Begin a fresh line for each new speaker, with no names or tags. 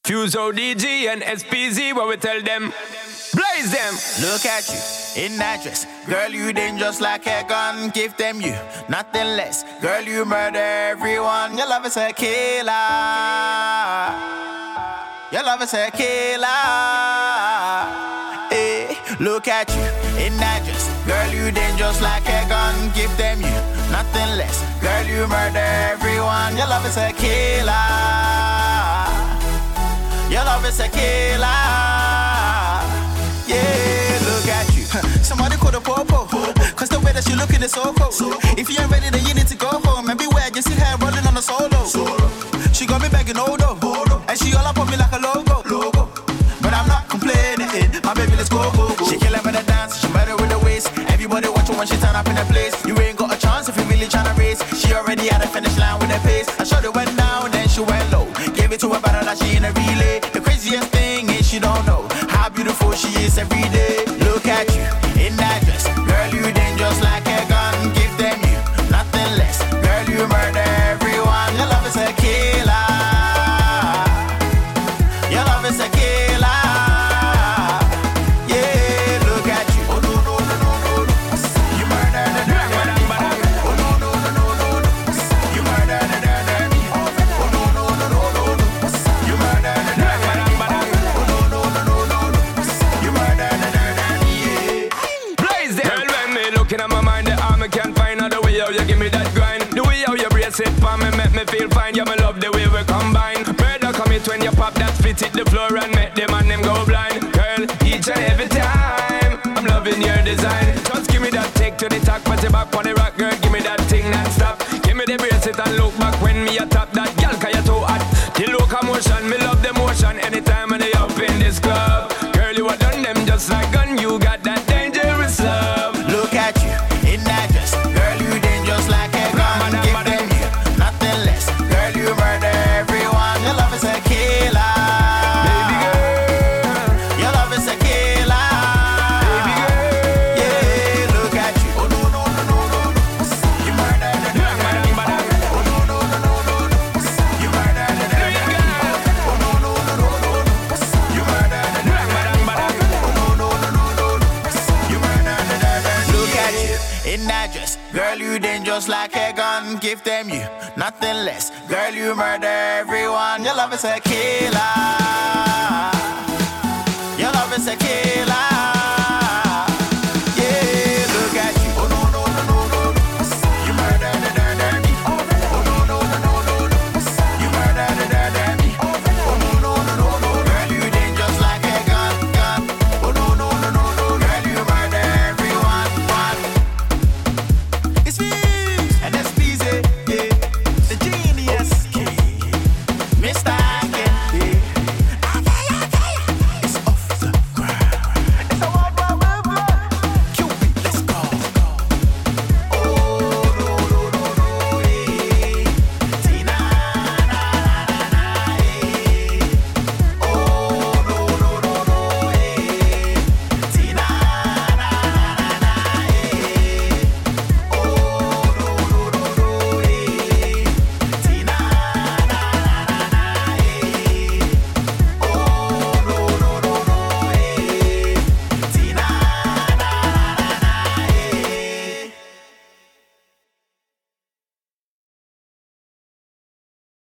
Fuse ODG and SPZ, what we tell them? Blaze them.
Look at you in that dress, girl, you dangerous like a gun. Give them you nothing less, girl, you murder everyone. Your love is a killer. Your love is a killer. Hey, look at you in that dress, girl, you dangerous like a gun. Give them you nothing less, girl, you murder everyone. Your love is a killer. Your love is a killer. Yeah, look at you. Somebody call the popo, cause the way that you looking is so cold. If you ain't ready, then you need to go home. And beware, you see her rolling on a solo. She got me begging Odo, and she all up on me like a logo. But I'm not complaining, my baby, let's go. She killing with the dance, she better with the waist. Everybody watch her when she turn up in the place. You ain't got a chance if you really tryna race. She already at the finish line with her pace. I shot it went down, then she went low. Gave it to her better like she in a relay. The craziest thing is she don't know how beautiful she is every day. Look at you in that dress, girl, you dangerous like a gun. Give them you nothing less, girl, you murder everyone. Your love is a killer. Your love is a killer. Yeah, look at you. Oh no no no no no, you murder the dirty. Oh no no no no no, you murder the dirty. Oh no no no no no, you murder the dirty. Oh no no no no no, you murder the dirty. Yeah.
Blaze them. Girl, when me looking at my mind, the arm I can't find out the way how you give me that grind. The way how you brace it for me make me feel fine. Yeah, me love the way we combine. Murder commit when you pop that fit hit the floor and make them and them go blind. Girl, each and every time I'm loving your design. Just give me that take to the top, put it back on the rock, girl. Give me that thing non-stop. Give me the bracelet and look back when me a top that girl, 'cause you too hot. The locomotion, me love the motion. Anytime when they up in this club, girl, you a done them just like gun. You got that dangerous love.
Look at you in that dress, girl, you dangerous like a gun. Give them you nothing less, girl, you murder everyone. Your love is a killer.
Baby girl,
your love is a killer.
baby girl.
Yeah, look at you. Oh no no no no no, you murder the dirty. Oh no no no no no, you murder the dirty. Oh no no no no no, you murder the dirty. Oh no no no no no, you murder the dirty. Look at you in that dress, girl, you dangerous like a gun. Give them you nothing less, girl, you murder everyone. Your love is a killer. Your love is a killer.